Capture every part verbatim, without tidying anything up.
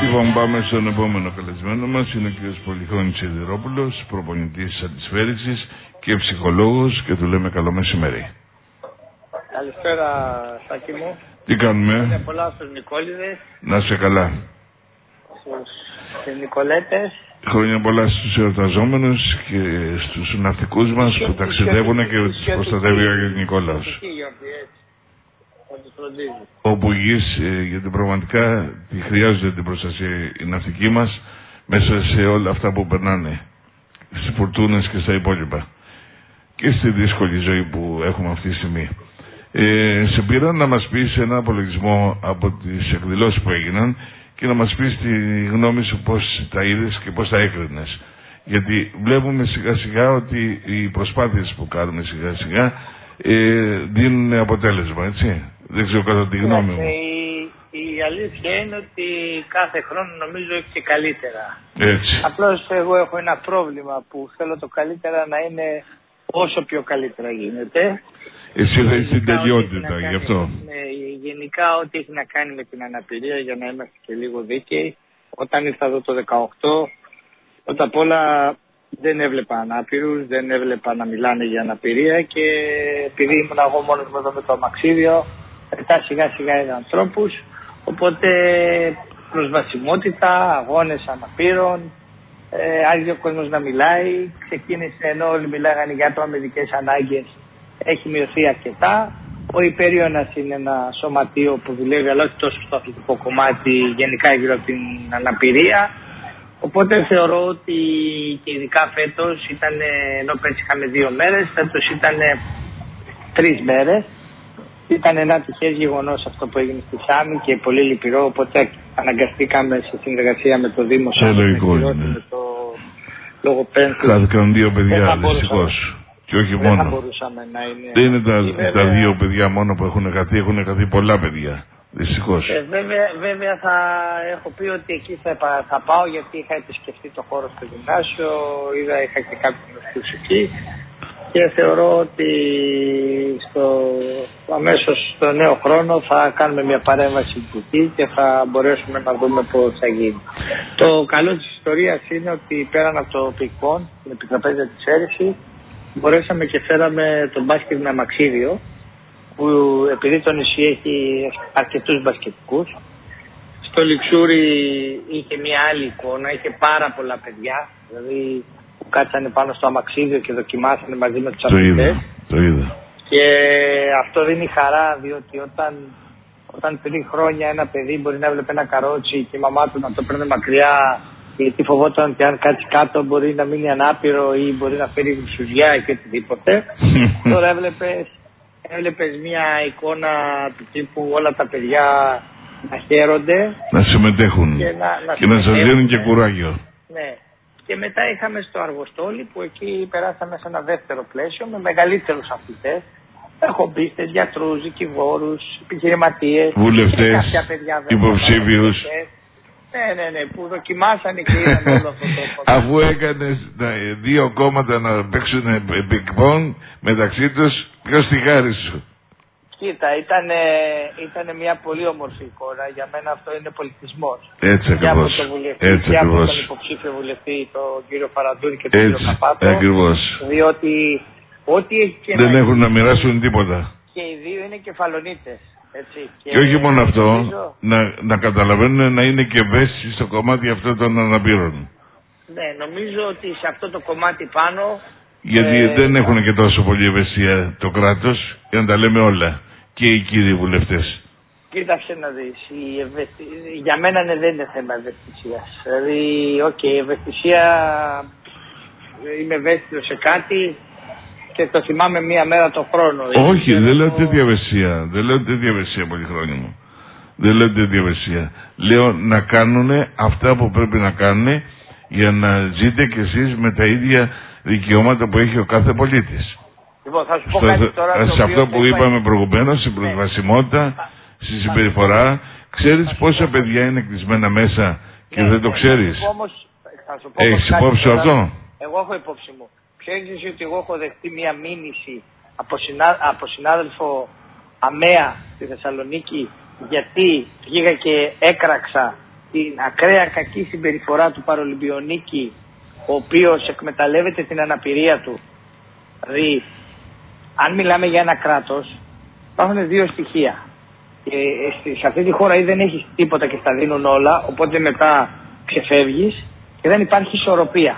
Λοιπόν, πάμε στον επόμενο καλεσμένο μας. Είναι ο κ. Πολυχρόνης Σιδηρόπουλος, προπονητής αντισφαίρησης και ψυχολόγος, και του λέμε καλό μεσημέρι. Καλησπέρα, Σάκη μου. Τι κάνουμε? Είναι πολλά στους Νικόλιδες. Να είσαι καλά. Στους Νικολέτες. Χρόνια πολλά στους εορταζόμενους και στους ναυτικούς μας που ταξιδεύουν και τους προστατεύει ο Άγιος Νικόλαος. Όπου γης, ε, γιατί πραγματικά τη χρειάζεται την προστασία η ναυτική μας μέσα σε όλα αυτά που περνάνε, στις φουρτούνες και στα υπόλοιπα και στη δύσκολη ζωή που έχουμε αυτή τη στιγμή. Ε, σε πήρα να μας πεις ένα απολογισμό από τις εκδηλώσεις που έγιναν και να μας πεις τη γνώμη σου πώς τα είδες και πώς τα έκρινες. Γιατί βλέπουμε σιγά σιγά ότι οι προσπάθειες που κάνουμε σιγά σιγά ε, δίνουν αποτέλεσμα, έτσι. Δεν ξέρω κατά τη γνώμη μου. Η, η αλήθεια είναι ότι κάθε χρόνο νομίζω έχει και καλύτερα. Έτσι. Απλώς εγώ έχω ένα πρόβλημα που θέλω το καλύτερα να είναι όσο πιο καλύτερα γίνεται. Εσύ θα είσαι την τελειότητα, γι' αυτό. Ναι, γενικά ό,τι έχει να κάνει με την αναπηρία, για να είμαστε και λίγο δίκαιοι. Όταν ήρθα εδώ το δεκαοκτώ, πρώτα απ' όλα δεν έβλεπα ανάπηρους, δεν έβλεπα να μιλάνε για αναπηρία και επειδή ήμουν εγώ μόνος μου εδώ με το αμαξίδιο, μετά σιγά σιγά είδαν ανθρώπους, οπότε προσβασιμότητα, αγώνες αναπήρων, ε, άρχισε ο κόσμος να μιλάει, ξεκίνησε ενώ όλοι μιλάγανε για άτομα με ειδικές ανάγκες, έχει μειωθεί αρκετά. Ο Υπέριονας είναι ένα σωματείο που δουλεύει, αλλά όχι τόσο στο αθλητικό κομμάτι, γενικά γύρω από την αναπηρία. Οπότε θεωρώ ότι και ειδικά φέτος ήταν, ενώ πέρσι είχαμε δύο μέρες, φέτος ήταν τρεις μέρες. Ήταν ένα τυχές γεγονός αυτό που έγινε στη Σάμι και πολύ λυπηρό, οπότε αναγκαστήκαμε σε συνεργασία με το Δήμο Σάμι, με το λογοπαίγνιο. Χάθηκαν δύο παιδιά, δυστυχώς. Και όχι δεν μόνο. Θα μπορούσαμε να είναι... Δεν είναι τα, βέβαια... τα δύο παιδιά μόνο που έχουν χαθεί, έχουν χαθεί πολλά παιδιά. Δυστυχώς. Ε, βέβαια, βέβαια θα έχω πει ότι εκεί θα, θα πάω, γιατί είχα επισκεφτεί το χώρο στο γυμνάσιο, είδα, είχα και κάποιους γνωστούς εκεί και θεωρώ ότι στο, αμέσως στο νέο χρόνο θα κάνουμε μια παρέμβαση εκεί και θα μπορέσουμε να δούμε πώς θα γίνει. Το καλό της ιστορίας είναι ότι πέραν από το πικπον, την επιτραπέζια της αίρεση, μπορέσαμε και φέραμε τον μπάσκετ με αμαξίδιο, που επειδή το νησί έχει αρκετούς μπασκετικούς, στο Λιξούρι είχε μια άλλη εικόνα, είχε πάρα πολλά παιδιά, δηλαδή που κάτσανε πάνω στο αμαξίδιο και δοκιμάσανε μαζί με τους αθλητές. Το είδα. Και αυτό δίνει χαρά, διότι όταν, όταν πριν χρόνια ένα παιδί μπορεί να έβλεπε ένα καρότσι και η μαμά του να το παίρνει μακριά, γιατί φοβόταν ότι αν κάτσει κάτω μπορεί να μείνει ανάπηρο ή μπορεί να φέρει γλυσουζιά και οτιδήποτε. Τώρα έβλεπες, έβλεπες μια εικόνα του τύπου όλα τα παιδιά να χαίρονται. Να συμμετέχουν και να, να, και να σας δίνουν και κουράγιο. Ναι. Και μετά είχαμε στο Αργοστόλι που εκεί περάσαμε σε ένα δεύτερο πλαίσιο με μεγαλύτερους αθλητές. Εχομπίστες, γιατρούς, δικηγόρους, επιχειρηματίες, βουλευτές, υποψήφιους. Ναι, ναι, ναι, που δοκιμάσανε και είδαν όλο αυτό το... Αφού έκανες δύο κόμματα να παίξουν πικπον μεταξύ τους, ποιος τη χάρη σου? Κοίτα, ήταν, ήταν μια πολύ όμορφη εικόνα. Για μένα αυτό είναι πολιτισμός. Έτσι ακριβώς. Και από τον βουλευτή Έτσι και ακριβώς. από τον υποψήφιο βουλευτή, τον κύριο Παραντούρη και τον κύριο Καπάτο. Ακριβώς. Διότι ό,τι έχει και δεν να έχουν να μοιράσουν τίποτα. Και οι δύο είναι κεφαλονίτες. Έτσι. Και, και όχι μόνο αυτό, νομίζω... να, να καταλαβαίνουν να είναι και ευαίσθητοι στο κομμάτι αυτό των αναπήρων. Ναι, νομίζω ότι σε αυτό το κομμάτι πάνω... Γιατί ε, δεν έχουν και τόσο πολύ ευαισθησία το κράτος, για να τα λέμε όλα. Και οι κύριοι βουλευτές. Κοίταξε να δεις, η ευαισθη... για μένα ναι, δεν είναι θέμα ευαισθησίας. Δηλαδή, οκ, okay, η ευαισθησία, είμαι ευαίσθητο σε κάτι και το θυμάμαι μία μέρα το χρόνο. Όχι, δεν λέω το... τέτοια ευαισθησία, δεν λέω τέτοια ευαισθησία πολύ χρόνια μου. Δεν λέω τέτοια ευαισθησία. Λέω να κάνουν αυτά που πρέπει να κάνουν για να ζείτε κι εσείς με τα ίδια δικαιώματα που έχει ο κάθε πολίτης. Λοιπόν, θα σου πω κάτι τώρα. Σε αυτό που είπαμε προηγουμένως, στην προσβασιμότητα, στη συμπεριφορά, ξέρεις πόσα παιδιά είναι κλεισμένα μέσα και ναι, δεν το ναι, ξέρεις. Έχεις υπόψη αυτό? Εγώ έχω υπόψη μου. Ξέρεις ότι εγώ έχω δεχτεί μια μήνυση από, συνά, από συνάδελφο ΑΜΕΑ στη Θεσσαλονίκη, γιατί πήγα και έκραξα την ακραία κακή συμπεριφορά του Παρολυμπιονίκη, ο οποίος εκμεταλλεύεται την αναπηρία του. Δηλαδή, αν μιλάμε για ένα κράτος, υπάρχουν δύο στοιχεία. Και σε αυτή τη χώρα ή δεν έχεις τίποτα και στα δίνουν όλα, οπότε μετά ξεφεύγεις και δεν υπάρχει ισορροπία.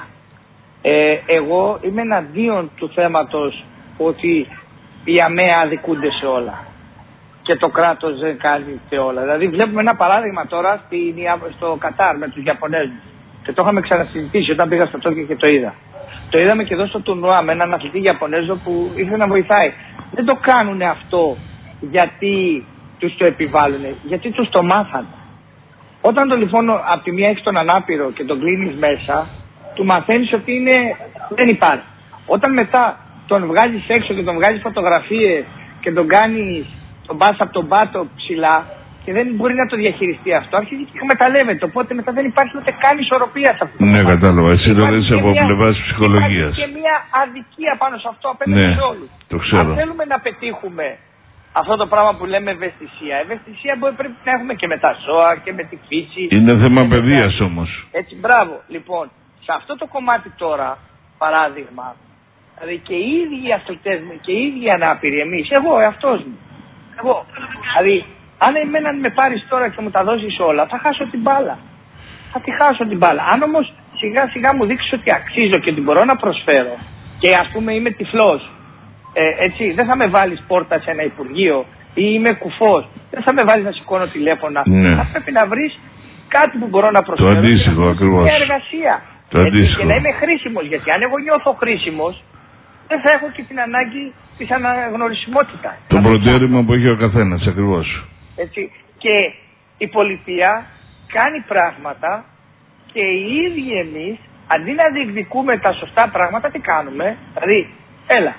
Ε, εγώ είμαι εναντίον του θέματος ότι οι ΑΜΕΑ αδικούνται σε όλα και το κράτος δεν κάνει σε όλα. Δηλαδή βλέπουμε ένα παράδειγμα τώρα στη, στο Κατάρ με τους Ιαπωνέζους και το είχαμε ξανασυζητήσει όταν πήγα στο Τόκιο και το είδα. Το είδαμε και εδώ στο τουρνουά με έναν αθλητή Ιαπωνέζο που ήθελε να βοηθάει. Δεν το κάνουν αυτό γιατί τους το επιβάλλουν, γιατί τους το μάθανε. Όταν το λοιπόν από τη μία έχεις τον ανάπηρο και τον κλείνεις μέσα, του μαθαίνεις ότι είναι, δεν υπάρχει. Όταν μετά τον βγάζεις έξω και τον βγάζεις φωτογραφίες και τον κάνεις, τον πας από τον πάτο ψηλά και δεν μπορεί να το διαχειριστεί αυτό, αρχίζει και εκμεταλλεύεται. Οπότε μετά δεν υπάρχει ούτε καν ισορροπία σε αυτό. Ναι, κατάλαβα. Εσύ το λες από πλευράς ψυχολογίας. Υπάρχει και μια αδικία πάνω σε αυτό απέναντι ναι, σε όλους. Το ξέρω. Αν θέλουμε να πετύχουμε αυτό το πράγμα που λέμε ευαισθησία, ευαισθησία μπορεί, πρέπει να έχουμε και με τα ζώα και με τη φύση. Είναι θέμα παιδείας όμως. Έτσι, μπράβο. Λοιπόν, σε αυτό το κομμάτι τώρα, παράδειγμα, δηλαδή και οι ίδιοι οι αθλητές και οι ίδιοι οι ανάπηροι, εμείς, εγώ, εαυτός μου, εγώ, δηλαδή, αν εμένα με πάρεις τώρα και μου τα δώσεις όλα, θα χάσω την μπάλα. Θα τη χάσω την μπάλα. Αν όμως σιγά σιγά μου δείξεις ότι αξίζω και ότι μπορώ να προσφέρω και ας πούμε είμαι τυφλός, ε, έτσι, δεν θα με βάλεις πόρτα σε ένα υπουργείο ή είμαι κουφός, δεν θα με βάλεις να σηκώνω τηλέφωνα. Ναι. Θα πρέπει να βρεις κάτι που μπορώ να προσφέρω. Το αντίστοιχο ακριβώς. Μια εργασία. Το έτσι, και να είμαι χρήσιμος, γιατί αν εγώ νιώθω χρήσιμος, δεν θα έχω και την ανάγκη της αναγνωρισιμότητας. Το προτέρημα που έχει ο καθένας ακριβώς. Έτσι, και η πολιτεία κάνει πράγματα και οι ίδιοι εμείς, αντί να διεκδικούμε τα σωστά πράγματα, τι κάνουμε? Δηλαδή, έλα,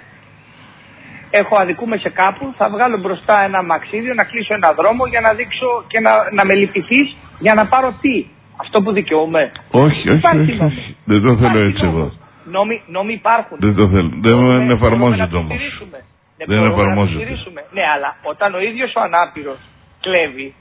έχω αδικούμε σε κάπου, θα βγάλω μπροστά ένα μαξίδιο, να κλείσω ένα δρόμο για να δείξω και να, να με λυπηθείς για να πάρω τι? Αυτό που δικαιούμαι? Όχι, όχι, όχι, όχι. Δεν το θέλω έτσι εγώ. Νόμοι, νόμοι υπάρχουν. Δεν το θέλω. Δεν εφαρμόζεται όμως. Δεν εφαρμόζεται. Ναι, αλλά όταν ο ίδιος ο ανάπηρος κλέβει,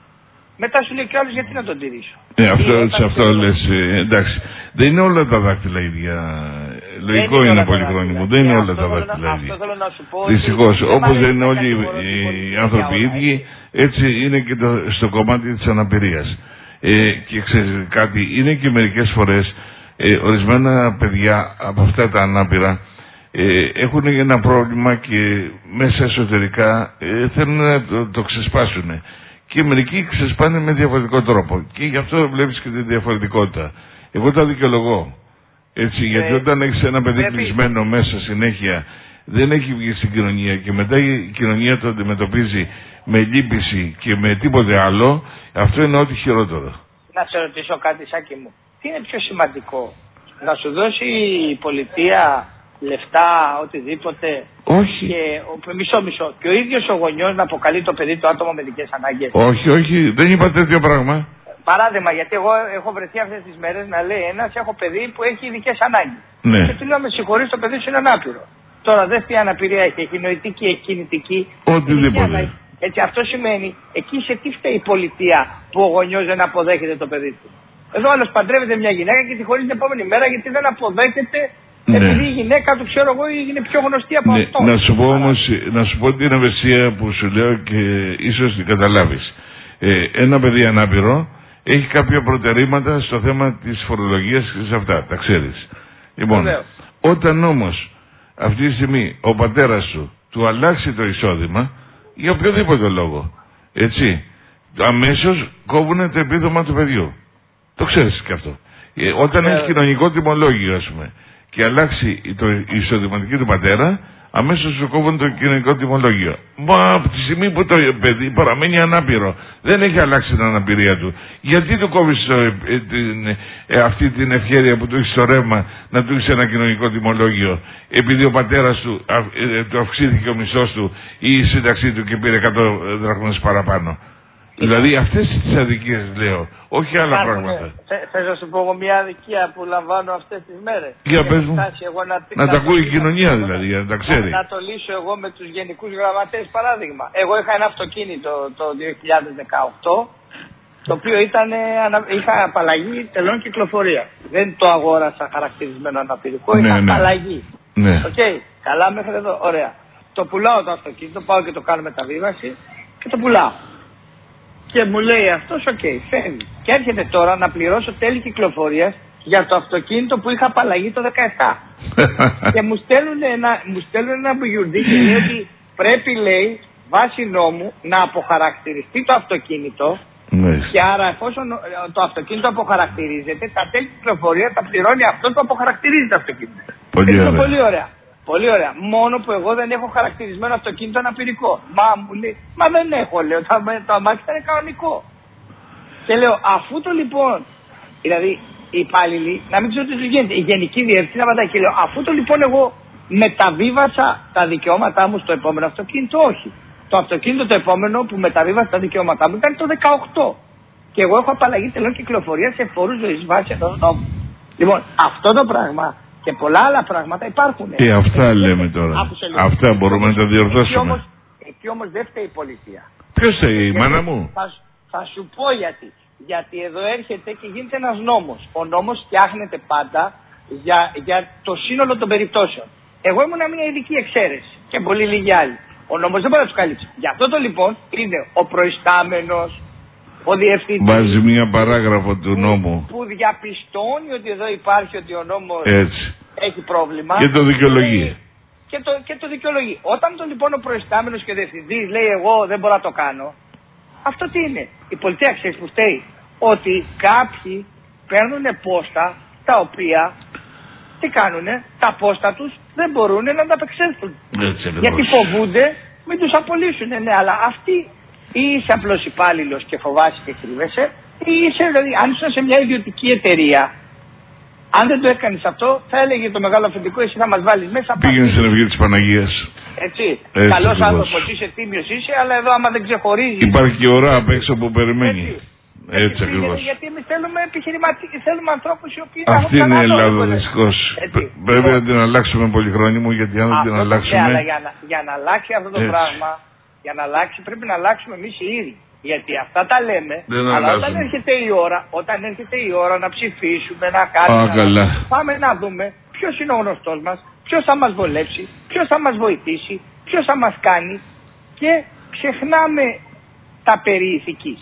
μετά σου λέει κι άλλος γιατί να τον τηρήσω. Ε, αυτό, σε αυτό λες, ε, εντάξει. Δεν είναι όλα τα δάκτυλα ίδια. Λογικό είναι, είναι πολυχρόνιμο. Δεν είναι όλα τα δάκτυλα ίδια. Δυστυχώς, όπως δεν είναι όλοι οι άνθρωποι ίδιοι, έτσι είναι και το, στο κομμάτι της αναπηρίας. Ε, και ξέρεις κάτι, είναι και μερικές φορές ε, ορισμένα παιδιά από αυτά τα ανάπηρα ε, έχουν ένα πρόβλημα και μέσα εσωτερικά ε, θέλουν να το, το ξεσπάσουν. Και μερικοί ξεσπάνε με διαφορετικό τρόπο. Και γι' αυτό βλέπεις και τη διαφορετικότητα. Εγώ τα δικαιολογώ. Έτσι, γιατί ε, όταν έχεις ένα παιδί πρέπει... κλεισμένο μέσα συνέχεια, δεν έχει βγει στην κοινωνία και μετά η κοινωνία το αντιμετωπίζει με λύπηση και με τίποτε άλλο, αυτό είναι ό,τι χειρότερο. Να σε ρωτήσω κάτι, Σάκη μου. Τι είναι πιο σημαντικό? Να σου δώσει η πολιτεία λεφτά, οτιδήποτε? Όχι. Και, μισό μισό. Και ο ίδιος ο γονιός να αποκαλεί το παιδί του άτομο με ειδικές ανάγκες? Όχι, όχι. Δεν είπα τέτοιο πράγμα. Παράδειγμα, γιατί εγώ έχω βρεθεί αυτές τις μέρες να λέει ένας, έχω παιδί που έχει ειδικές ανάγκες. Ναι. Και του λέω, με συγχωρείς, το παιδί σου είναι ανάπηρο. Τώρα δεν τι αναπηρία έχει, έχει νοητική, έχει κινητική. Οτιδήποτε. Έτσι, αυτό σημαίνει, εκεί σε τι φταίει η πολιτεία που ο γονιός δεν αποδέχεται το παιδί του? Εδώ άλλος παντρεύεται μια γυναίκα και τη χωρίζει την επόμενη μέρα γιατί δεν αποδέχεται. Ναι. Επειδή η γυναίκα του, ξέρω εγώ, είναι πιο γνωστή από ναι. αυτό. Να σου πω όμως, να σου πω την ευαισθησία που σου λέω και ίσως την καταλάβεις. Ε, ένα παιδί ανάπηρο έχει κάποια προτερήματα στο θέμα της φορολογίας και σε αυτά, τα ξέρεις. Λοιπόν, Βεβαίως. Όταν όμως αυτή τη στιγμή ο πατέρας σου του αλλάξει το εισόδημα, για οποιοδήποτε λόγο, έτσι, αμέσως κόβουνε το επίδομα του παιδιού. Το ξέρεις και αυτό. Ε, όταν έχει κοινωνικό τιμολόγιο, ας πούμε, και αλλάξει το εισοδηματική του πατέρα, αμέσως σου κόβουν το κοινωνικό τιμολόγιο. Μα από τη στιγμή που το παιδί παραμένει ανάπηρο, δεν έχει αλλάξει την αναπηρία του, γιατί του κόβεις ε, την, ε, αυτή την ευχέρεια που του έχει στο ρεύμα να του έχει ένα κοινωνικό τιμολόγιο, επειδή ο πατέρας του ε, του αυξήθηκε ο μισθός του ή η σύνταξή του και πήρε εκατό δραχμές παραπάνω? Δηλαδή αυτές τις αδικίες λέω, όχι άλλα Ά, πράγματα. Ναι. Θες να σου πω εγώ μια αδικία που λαμβάνω αυτές τις μέρες? Για πες μου, εγώ να, να, να τα ακούει η κοινωνία δηλαδή, για να τα ξέρει. Να, να το λύσω εγώ με τους γενικούς γραμματές παράδειγμα. Εγώ είχα ένα αυτοκίνητο το δύο χιλιάδες δεκαοκτώ το οποίο ήταν, είχα απαλλαγή τελών κυκλοφορία. Δεν το αγόρασα χαρακτηρισμένο αναπηρικό, ναι, είχα ναι. απαλλαγή. Ναι. Okay. Καλά μέχρι εδώ, ωραία. Το πουλάω το αυτοκίνητο, πάω και το κάνω μεταβίβαση και το πουλάω. Και μου λέει αυτός, οκ, okay, φεύγει. Και έρχεται τώρα να πληρώσω τέλη κυκλοφορίας για το αυτοκίνητο που είχα απαλλαγή το δεκαεπτά. Και μου στέλνουν ένα, μου στέλνουν ένα μπουγιουρντί και λέει ότι πρέπει, λέει, βάσει νόμου να αποχαρακτηριστεί το αυτοκίνητο. Ναι. Και άρα εφόσον το αυτοκίνητο αποχαρακτηρίζεται, τα τέλη κυκλοφορία τα πληρώνει αυτό που αποχαρακτηρίζει το αυτοκίνητο. Πολύ ωραία. πολύ ωραία. Πολύ ωραία. Μόνο που εγώ δεν έχω χαρακτηρισμένο αυτοκίνητο αναπηρικό. Μα μου λέει, μα δεν έχω, λέω, το, το αμάξι ήταν κανονικό. Και λέω, αφού το λοιπόν, δηλαδή οι υπάλληλοι, να μην ξέρω τι του γίνεται, η γενική διεύθυνση απαντάει και λέω, αφού το λοιπόν εγώ μεταβίβασα τα δικαιώματά μου στο επόμενο αυτοκίνητο, όχι. Το αυτοκίνητο το επόμενο που μεταβίβασα τα δικαιώματά μου ήταν το δεκαοκτώ. Και εγώ έχω απαλλαγή τελών κυκλοφορία σε φόρους ζωής βάσει εδώ νόμου. Λοιπόν, αυτό το πράγμα και πολλά άλλα πράγματα υπάρχουν. Και αυτά λέμε τώρα. Αυτά μπορούμε να τα διορθώσουμε. Εκεί όμως δεν φταίει η πολιτεία. Ποιος φταίει, η μάνα μου? Θα, θα σου πω γιατί. Γιατί εδώ έρχεται και γίνεται ένας νόμος. Ο νόμος φτιάχνεται πάντα για, για το σύνολο των περιπτώσεων. Εγώ ήμουν μια ειδική εξαίρεση και πολύ λίγοι άλλοι. Ο νόμος δεν μπορεί να τους καλύψει. Γι' αυτό το λοιπόν είναι ο προϊστάμενος, ο διευθυντής. Βάζει μια παράγραφο του νόμου. Που διαπιστώνει ότι εδώ υπάρχει, ότι ο νόμος έτσι έχει πρόβλημα. Και το δικαιολογεί. Και το, και το δικαιολογεί. Όταν το λοιπόν ο προϊστάμενος και ο διευθυντής λέει εγώ δεν μπορώ να το κάνω, αυτό τι είναι? Η πολιτεία ξέρεις που φταίει? Ότι κάποιοι παίρνουν πόστα τα οποία τι κάνουνε, τα πόστα τους δεν μπορούν να ανταπεξέλθουν. Γιατί φοβούνται μην τους απολύσουν. Ναι, αλλά αυτοί ή είσαι απλός υπάλληλος και φοβάσαι και κρύβεσαι, ή είσαι, δηλαδή, αν ήσουν σε μια ιδιωτική εταιρεία, αν δεν το έκανες αυτό, θα έλεγε το μεγάλο αφεντικό, εσύ θα μας βάλεις μέσα. Πήγαινε στην Ευγή της Παναγίας. Έτσι. Έτσι καλός άνθρωπος είσαι, τίμιος είσαι, αλλά εδώ άμα δεν ξεχωρίζει. Υπάρχει και ώρα απ' έξω που περιμένει. Έτσι, έτσι, έτσι ακριβώς. Γιατί εμείς θέλουμε επιχειρηματικοί, θέλουμε ανθρώπους οι οποίοι. Αυτή είναι η Ελλάδα δυστυχώς. Πρέπει να την αλλάξουμε πολύ χρόνια μου, γιατί αν δεν την αλλάξουμε. Αλλά για να, για να αλλάξει αυτό το έτσι. πράγμα, για να αλλάξει πρέπει να αλλάξουμε εμείς οι ίδιοι. Γιατί αυτά τα λέμε, δεν αλλά αλλάζουμε. όταν έρχεται η ώρα, όταν έρχεται η ώρα να ψηφίσουμε, να κάνουμε, να... πάμε να δούμε ποιος είναι ο γνωστός μας, ποιος θα μας βολέψει, ποιος θα μας βοηθήσει, ποιος θα μας κάνει και ξεχνάμε τα περί ηθικής.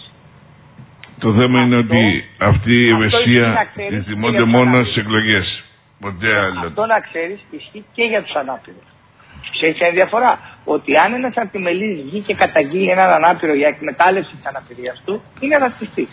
Το θέμα αυτό, είναι ότι αυτή η ευαισθησία θυμώνται μόνο στις εκλογές. Ποτέ άλλο. Αυτό να ξέρεις ισχύει και για τους ανάπηρους. Ξέρεις ποια διαφορά? Ότι αν ένας αρτιμελής βγει και καταγγείλει έναν ανάπηρο για εκμετάλλευση της αναπηρίας του, είναι ρατσιστής.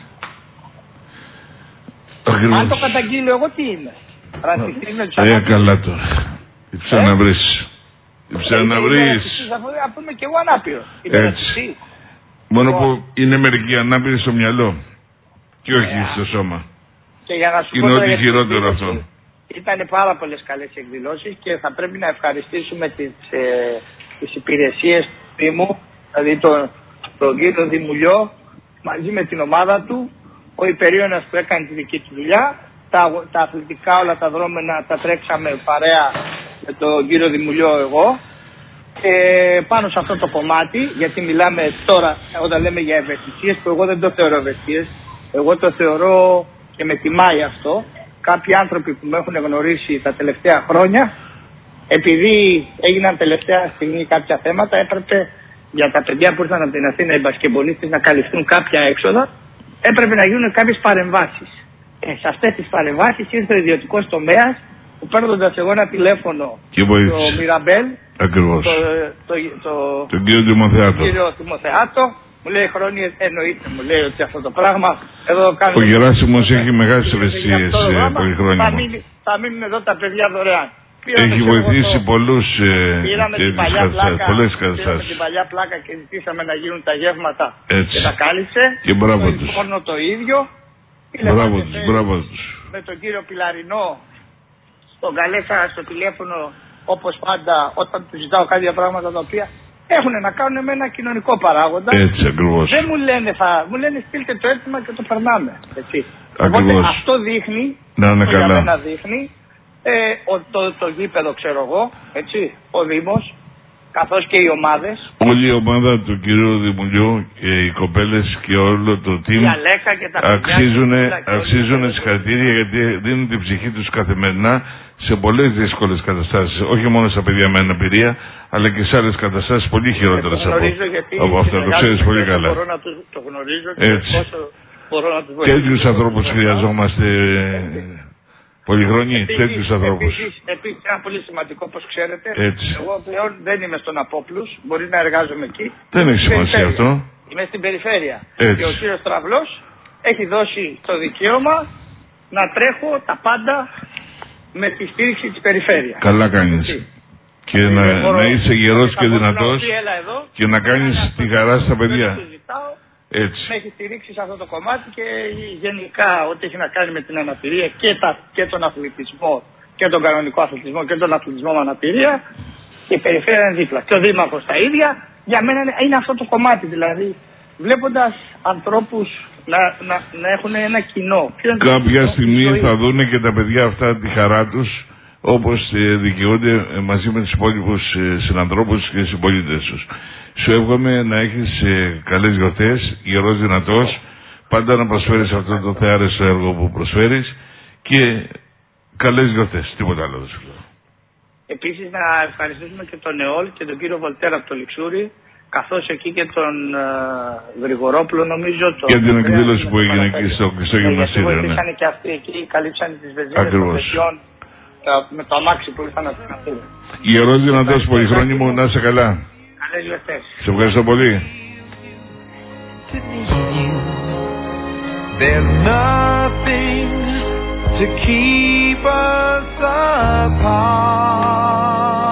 Ακριβώς. Αν το καταγγείλω εγώ, τι είμαι? Ρατσιστής με τους ανάπηρους. Ε, καλά τώρα. Τι ξαναβρεις. Τι ξαναβρεις. Θα πούμε και εγώ ανάπηρος. Έτσι. Μόνο oh. που είναι μερικοί ανάπηροι στο μυαλό και όχι yeah. στο σώμα. Και για να σου είναι ό,τι χειρότερο αυτό. Ήταν πάρα πολλές καλές εκδηλώσεις και θα πρέπει να ευχαριστήσουμε τις, ε, τις υπηρεσίες του Δήμου, δηλαδή τον, τον κύριο Δημουλιό μαζί με την ομάδα του, ο υπερίωνας που έκανε τη δική του δουλειά, τα, τα αθλητικά όλα τα δρόμενα τα τρέξαμε παρέα με τον κύριο Δημουλιό εγώ. Και πάνω σε αυτό το κομμάτι, γιατί μιλάμε τώρα όταν λέμε για ευαισθησίες, που εγώ δεν το θεωρώ ευαισθησίες, εγώ το θεωρώ και με τιμάει αυτό. Κάποιοι άνθρωποι που με έχουν γνωρίσει τα τελευταία χρόνια, επειδή έγιναν τελευταία στιγμή κάποια θέματα, έπρεπε για τα παιδιά που ήρθαν από την Αθήνα οι μπασκεμπολίστες να καλυφθούν κάποια έξοδα, έπρεπε να γίνουν κάποιες παρεμβάσεις. Ε, σε αυτές τις παρεμβάσεις ήρθε ο ιδιωτικός τομέας, που παίρνοντας εγώ ένα τηλέφωνο στο Μιραμπέλ, ακριβώς. Το, το, το, τον κύριο Τιμοθεάτο. Τον κύριο Τιμοθεάτο, μου λέει χρόνια εννοείται, μου λέει ότι αυτό το πράγμα εδώ κάνουμε. Ο Γεράσιμος έχει μεγάλες ευαισθησίες πολύ χρόνια. Θα, μείνει, θα μείνουν εδώ τα παιδιά δωρεάν. Έχει βοηθήσει το, πολλούς πήραμε και την παλιά πλάκα, πολλές πήραμε την παλιά πλάκα και ζητήσαμε να γίνουν τα γεύματα. Έτσι. Και τα κάλυψε. Και μπράβο τους. Το, το ίδιο. Μπράβο τους, μπράβο τους. Με τον κύριο Πιλαρινό, τον καλέσα στο τηλέφωνο όπως πάντα όταν του ζητάω κάποια πράγματα τα οποία έχουν να κάνουν με ένα κοινωνικό παράγοντα. Έτσι ακριβώς. Δεν μου λένε, θα, μου λένε στείλτε το αίτημα και το περνάμε. Έτσι. Ακριβώς. Οπότε αυτό δείχνει, να είναι καλά. Για μένα δείχνει, ε, ο, το, το γήπεδο ξέρω εγώ, έτσι, ο Δήμος, καθώς και οι ομάδες. Όλη η ομάδα του κυρίου Δημουλιού και οι κοπέλες και όλο το team Η Αλέκα και τα αξίζουν, παιδιά, αξίζουν συγχαρητήρια, γιατί δίνουν την ψυχή τους καθημερινά σε πολλές δύσκολες καταστάσεις. Όχι μόνο στα παιδιά με αναπηρία, αλλά και σε άλλες καταστάσεις πολύ χειρότερες από, από αυτά. Το ξέρεις πολύ καλά. Μπορώ να τους, το γνωρίζω και πόσο μπορώ να τους βοηθήσω. Τέτοιους ανθρώπους χρειαζόμαστε. Πολυχρονοί, τέτοιους ανθρώπους. Επίσης, ένα πολύ σημαντικό, όπως ξέρετε, Έτσι. εγώ πλέον δεν είμαι στον Απόπλους, μπορεί να εργάζομαι εκεί. Δεν έχει σημασία αυτό. Είμαι στην περιφέρεια. Έτσι. Και ο κύριος Τραυλός έχει δώσει το δικαίωμα να τρέχω τα πάντα με τη στήριξη της περιφέρειας. Καλά κάνεις. Έτσι. Και να, μπορώ, να είσαι γερός και δυνατός και να κάνεις τη χαρά στα παιδιά. Έτσι. Με έχει στηρίξει σε αυτό το κομμάτι και γενικά ό,τι έχει να κάνει με την αναπηρία και, τα, και τον αθλητισμό και τον κανονικό αθλητισμό και τον αθλητισμό με αναπηρία, και η περιφέρεια είναι δίπλα. Και ο Δήμαρχος τα ίδια. Για μένα είναι, είναι αυτό το κομμάτι, δηλαδή βλέποντας ανθρώπους να, να, να έχουν ένα κοινό. Κάποια κοινό, στιγμή θα δούνε και τα παιδιά αυτά τη χαρά τους, όπως ε, δικαιούνται ε, μαζί με τους υπόλοιπους ε, συνανθρώπους και συμπολίτες τους. Σου εύχομαι να έχεις ε, καλές γιορτές, γερός δυνατός, πάντα να προσφέρεις αυτό το θεάρεστο έργο που προσφέρεις και καλές γιορτές, τίποτα άλλο δεν σου λέω. Επίσης να ευχαριστήσουμε και τον ΕΟΛ και τον κύριο Βολτέρα από το Λιξούρι, καθώς εκεί και τον uh, Γρηγορόπουλο νομίζω. Και την εκδήλωση που έγινε εκεί στο, στο γυμναστήριο. Ναι, βοηθήσανε και αυτοί εκεί, καλύψανε τις βενζίνες των παιδιών με το αμάξι που ήρθαν από την Αθήνα. Γερός δυνατός, πολυχρόνι μου, να είσαι καλά. Καλές γιορτές. Σε ευχαριστώ πολύ. There's nothing to keep us apart.